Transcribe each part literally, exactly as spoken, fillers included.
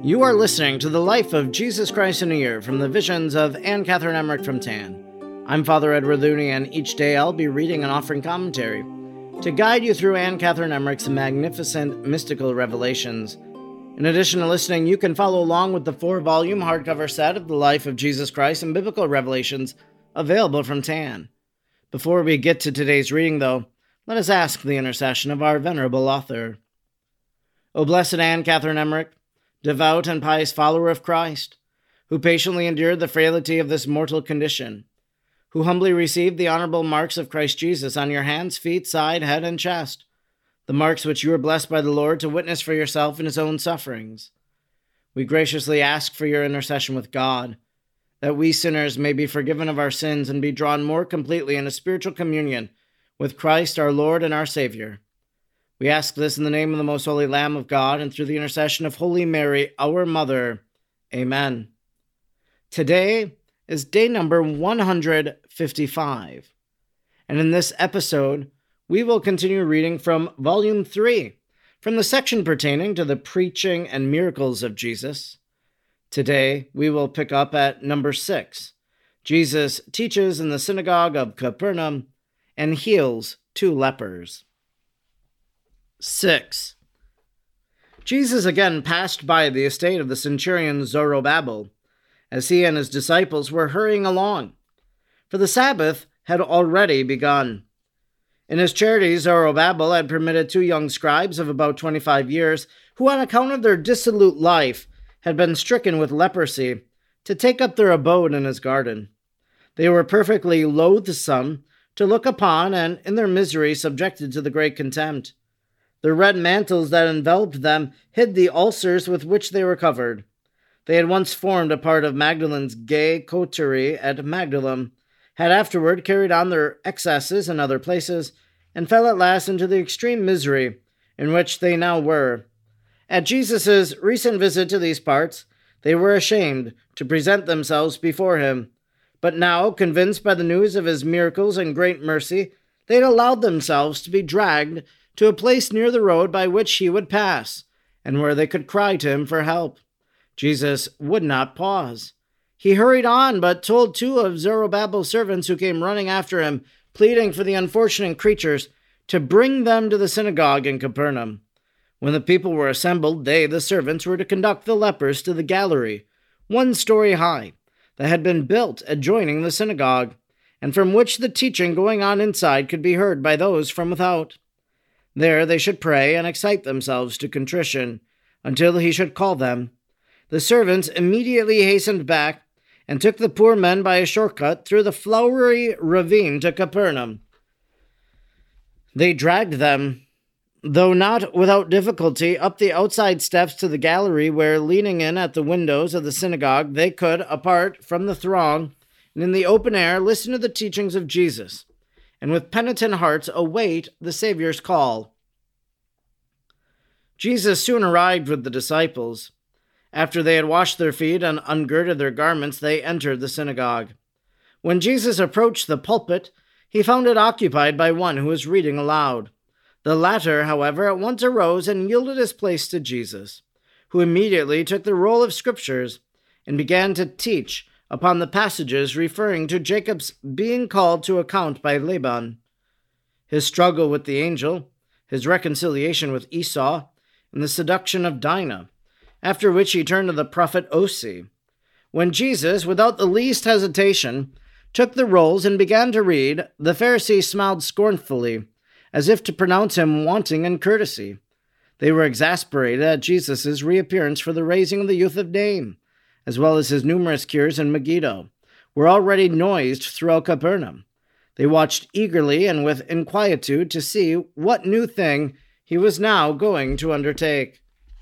You are listening to the Life of Jesus Christ in a Year from the Visions of Anne Catherine Emmerich from Tan. I'm Father Edward Looney, and each day I'll be reading and offering commentary to guide you through Anne Catherine Emmerich's magnificent mystical revelations. In addition to listening, you can follow along with the four-volume hardcover set of the Life of Jesus Christ and Biblical Revelations available from Tan. Before we get to today's reading, though, let us ask the intercession of our venerable author. O blessed Anne Catherine Emmerich, devout and pious follower of Christ, who patiently endured the frailty of this mortal condition, who humbly received the honorable marks of Christ Jesus on your hands, feet, side, head, and chest, the marks which you were blessed by the Lord to witness for yourself in his own sufferings. We graciously ask for your intercession with God, that we sinners may be forgiven of our sins and be drawn more completely into spiritual communion with Christ our Lord and our Savior. We ask this in the name of the most holy Lamb of God and through the intercession of Holy Mary, our Mother. Amen. Today is day number one hundred fifty-five, and in this episode, we will continue reading from Volume three, from the section pertaining to the preaching and miracles of Jesus. Today, we will pick up at number six. Jesus teaches in the synagogue of Capernaum and heals two lepers. six. Jesus again passed by the estate of the centurion Zorobabel, as he and his disciples were hurrying along, for the Sabbath had already begun. In his charity, Zorobabel had permitted two young scribes of about twenty-five years, who on account of their dissolute life had been stricken with leprosy, to take up their abode in his garden. They were perfectly loathsome to look upon, and in their misery subjected to the great contempt. The red mantles that enveloped them hid the ulcers with which they were covered. They had once formed a part of Magdalen's gay coterie at Magdalum, had afterward carried on their excesses in other places, and fell at last into the extreme misery in which they now were. At Jesus' recent visit to these parts, they were ashamed to present themselves before him, but now, convinced by the news of his miracles and great mercy, they had allowed themselves to be dragged to a place near the road by which he would pass, and where they could cry to him for help. Jesus would not pause. He hurried on, but told two of Zorobabel's servants who came running after him, pleading for the unfortunate creatures, to bring them to the synagogue in Capernaum. When the people were assembled, they, the servants, were to conduct the lepers to the gallery, one story high, that had been built adjoining the synagogue, and from which the teaching going on inside could be heard by those from without. There they should pray and excite themselves to contrition, until he should call them. The servants immediately hastened back, and took the poor men by a shortcut through the flowery ravine to Capernaum. They dragged them, though not without difficulty, up the outside steps to the gallery where, leaning in at the windows of the synagogue, they could, apart from the throng, and in the open air, listen to the teachings of Jesus, and with penitent hearts await the Savior's call. Jesus soon arrived with the disciples. After they had washed their feet and ungirded their garments, they entered the synagogue. When Jesus approached the pulpit, he found it occupied by one who was reading aloud. The latter, however, at once arose and yielded his place to Jesus, who immediately took the roll of Scriptures and began to teach upon the passages referring to Jacob's being called to account by Laban, his struggle with the angel, his reconciliation with Esau, and the seduction of Dinah, after which he turned to the prophet Osee. When Jesus, without the least hesitation, took the rolls and began to read, the Pharisees smiled scornfully, as if to pronounce him wanting in courtesy. They were exasperated at Jesus' reappearance for the raising of the youth of Nain, as well as his numerous cures in Megiddo, were already noised throughout Capernaum. They watched eagerly and with inquietude to see what new thing he was now going to undertake.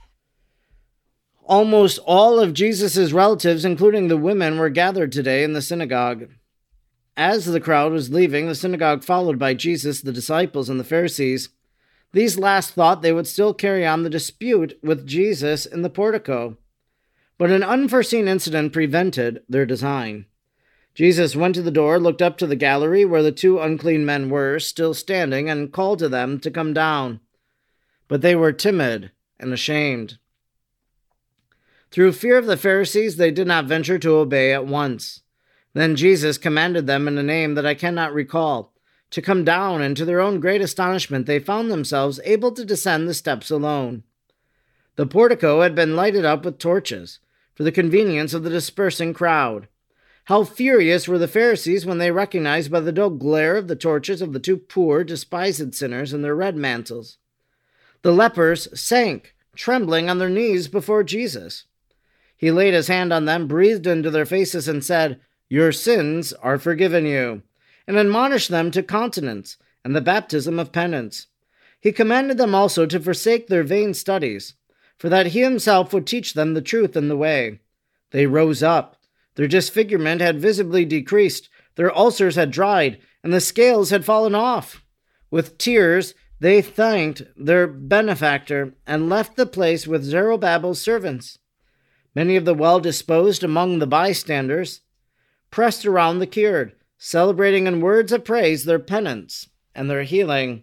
Almost all of Jesus' relatives, including the women, were gathered today in the synagogue. As the crowd was leaving the synagogue, followed by Jesus, the disciples, and the Pharisees, these last thought they would still carry on the dispute with Jesus in the portico. But an unforeseen incident prevented their design. Jesus went to the door, looked up to the gallery where the two unclean men were, still standing, and called to them to come down. But they were timid and ashamed. Through fear of the Pharisees, they did not venture to obey at once. Then Jesus commanded them in a name that I cannot recall to come down, and to their own great astonishment they found themselves able to descend the steps alone. The portico had been lighted up with torches, for the convenience of the dispersing crowd. How furious were the Pharisees when they recognized by the dull glare of the torches of the two poor, despised sinners in their red mantles. The lepers sank, trembling on their knees before Jesus. He laid his hand on them, breathed into their faces, and said, "Your sins are forgiven you," and admonished them to continence and the baptism of penance. He commanded them also to forsake their vain studies, for that he himself would teach them the truth and the way. They rose up. Their disfigurement had visibly decreased, their ulcers had dried, and the scales had fallen off. With tears, they thanked their benefactor and left the place with Zerubbabel's servants. Many of the well-disposed among the bystanders pressed around the cured, celebrating in words of praise their penance and their healing.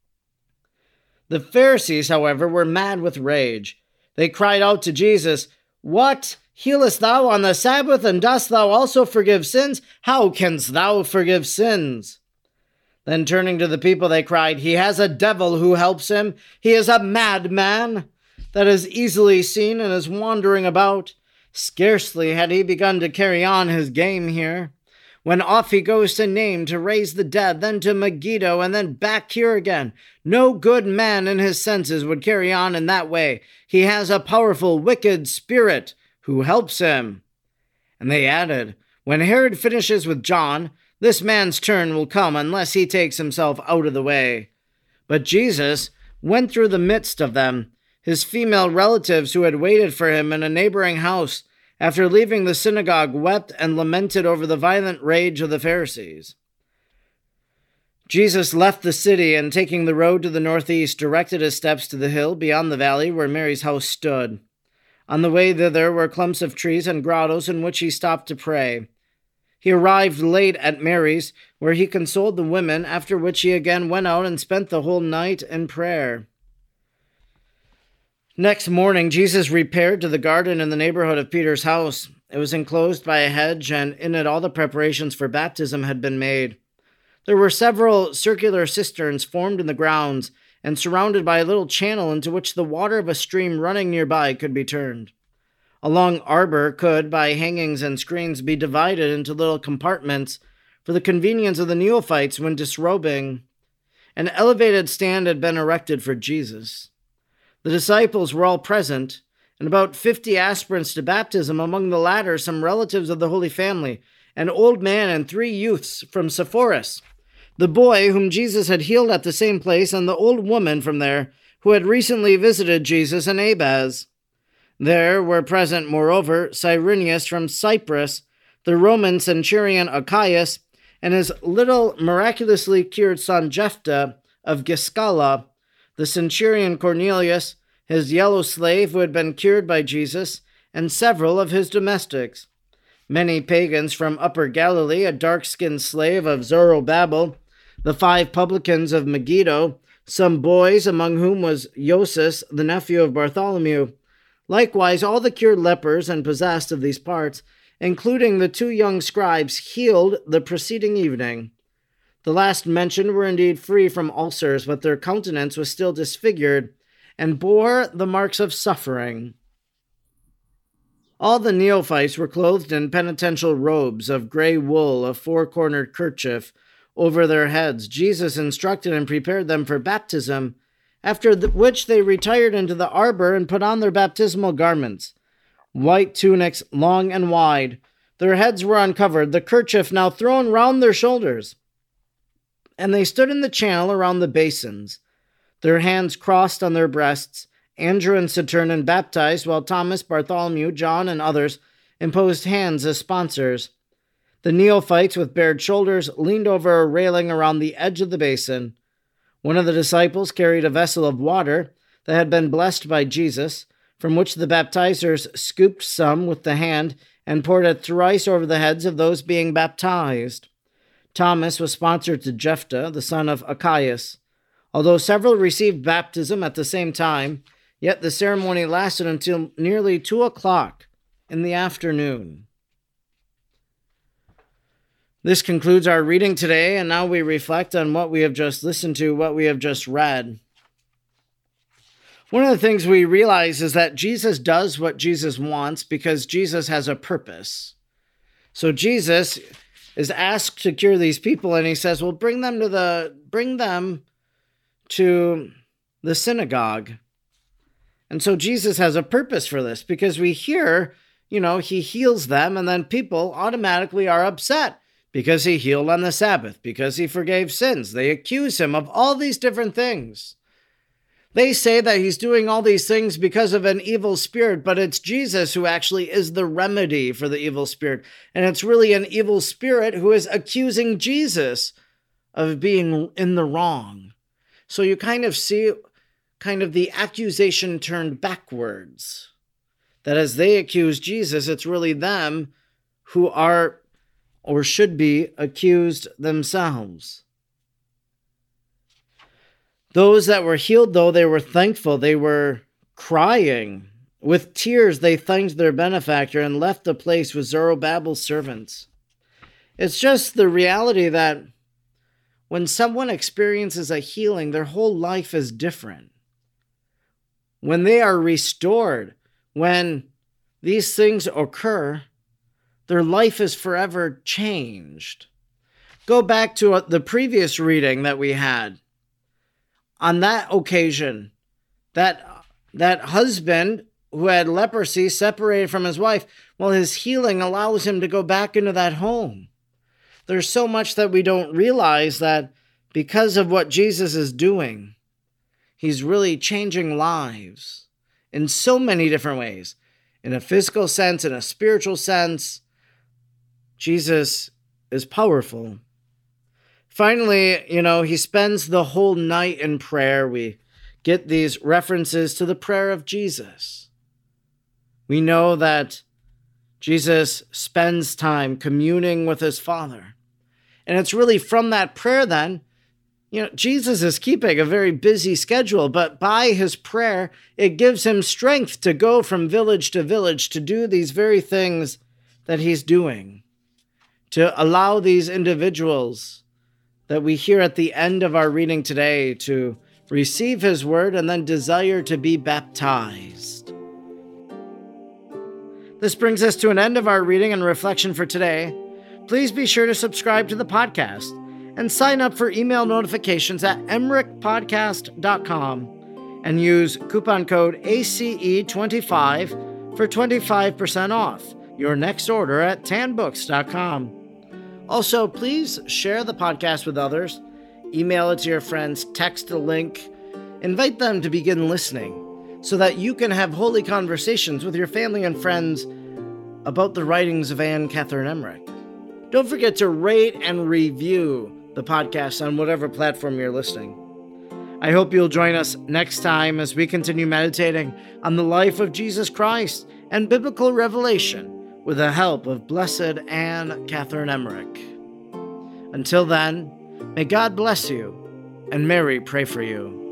The Pharisees, however, were mad with rage. They cried out to Jesus, "What? Healest thou on the Sabbath, and dost thou also forgive sins? How canst thou forgive sins?" Then turning to the people, they cried, "He has a devil who helps him. He is a madman that is easily seen and is wandering about. Scarcely had he begun to carry on his game here, when off he goes to Nain to raise the dead, then to Megiddo, and then back here again. No good man in his senses would carry on in that way. He has a powerful, wicked spirit who helps him." And they added, "When Herod finishes with John, this man's turn will come unless he takes himself out of the way." But Jesus went through the midst of them. His female relatives who had waited for him in a neighboring house, after leaving the synagogue, wept and lamented over the violent rage of the Pharisees. Jesus left the city and, taking the road to the northeast, directed his steps to the hill beyond the valley where Mary's house stood. On the way thither were clumps of trees and grottos in which he stopped to pray. He arrived late at Mary's, where he consoled the women, after which he again went out and spent the whole night in prayer. Next morning, Jesus repaired to the garden in the neighborhood of Peter's house. It was enclosed by a hedge, and in it all the preparations for baptism had been made. There were several circular cisterns formed in the grounds and surrounded by a little channel into which the water of a stream running nearby could be turned. A long arbor could, by hangings and screens, be divided into little compartments for the convenience of the neophytes when disrobing. An elevated stand had been erected for Jesus. The disciples were all present, and about fifty aspirants to baptism, among the latter some relatives of the Holy Family, an old man and three youths from Sepphoris, the boy whom Jesus had healed at the same place, and the old woman from there who had recently visited Jesus in Abaz. There were present, moreover, Cyrenius from Cyprus, the Roman centurion Achaeus, and his little miraculously cured son Jephthah of Giscala, the centurion Cornelius, his yellow slave who had been cured by Jesus, and several of his domestics. Many pagans from Upper Galilee, a dark-skinned slave of Zorobabel, the five publicans of Megiddo, some boys, among whom was Joses, the nephew of Bartholomew. Likewise, all the cured lepers and possessed of these parts, including the two young scribes, healed the preceding evening. The last mentioned were indeed free from ulcers, but their countenance was still disfigured, and bore the marks of suffering. All the neophytes were clothed in penitential robes of gray wool, a four-cornered kerchief over their heads. Jesus instructed and prepared them for baptism, after which they retired into the arbor and put on their baptismal garments, white tunics, long and wide. Their heads were uncovered, the kerchief now thrown round their shoulders, and they stood in the channel around the basins, their hands crossed on their breasts. Andrew and Saturnin baptized, while Thomas, Bartholomew, John, and others imposed hands as sponsors. The neophytes, with bared shoulders, leaned over a railing around the edge of the basin. One of the disciples carried a vessel of water that had been blessed by Jesus, from which the baptizers scooped some with the hand and poured it thrice over the heads of those being baptized. Thomas was sponsored to Jephthah, the son of Achaeus. Although several received baptism at the same time, Yet the ceremony lasted until nearly two o'clock in the afternoon. This concludes our reading today, and now we reflect on what we have just listened to, what we have just read. One of the things we realize is that Jesus does what Jesus wants because Jesus has a purpose. So Jesus is asked to cure these people, and he says, well, bring them to the bring them to the synagogue. And so Jesus has a purpose for this, because we hear, you know, he heals them, and then people automatically are upset because he healed on the Sabbath, because he forgave sins. They accuse him of all these different things. They say that he's doing all these things because of an evil spirit, but it's Jesus who actually is the remedy for the evil spirit. And it's really an evil spirit who is accusing Jesus of being in the wrong. So you kind of see kind of the accusation turned backwards. That as they accuse Jesus, it's really them who are or should be accused themselves. Those that were healed, though, they were thankful. They were crying. With tears, they thanked their benefactor and left the place with Zerubbabel's servants. It's just the reality that when someone experiences a healing, their whole life is different. When they are restored, when these things occur, their life is forever changed. Go back to the previous reading that we had. On that occasion, that, that husband who had leprosy separated from his wife, well, his healing allows him to go back into that home. There's so much that we don't realize that because of what Jesus is doing, he's really changing lives in so many different ways. In a physical sense, in a spiritual sense, Jesus is powerful. Finally, you know, he spends the whole night in prayer. We get these references to the prayer of Jesus. We know that Jesus spends time communing with his Father. And it's really from that prayer then, you know, Jesus is keeping a very busy schedule, but by his prayer, it gives him strength to go from village to village to do these very things that he's doing, to allow these individuals that we hear at the end of our reading today to receive his word and then desire to be baptized. This brings us to an end of our reading and reflection for today. Please be sure to subscribe to the podcast and sign up for email notifications at emmerich podcast dot com and use coupon code A C E twenty-five for twenty-five percent off your next order at tan books dot com. Also, please share the podcast with others, email it to your friends, text the link, invite them to begin listening so that you can have holy conversations with your family and friends about the writings of Anne Catherine Emmerich. Don't forget to rate and review the podcast on whatever platform you're listening. I hope you'll join us next time as we continue meditating on the life of Jesus Christ and biblical revelation with the help of Blessed Anne Catherine Emmerich. Until then, may God bless you, and Mary pray for you.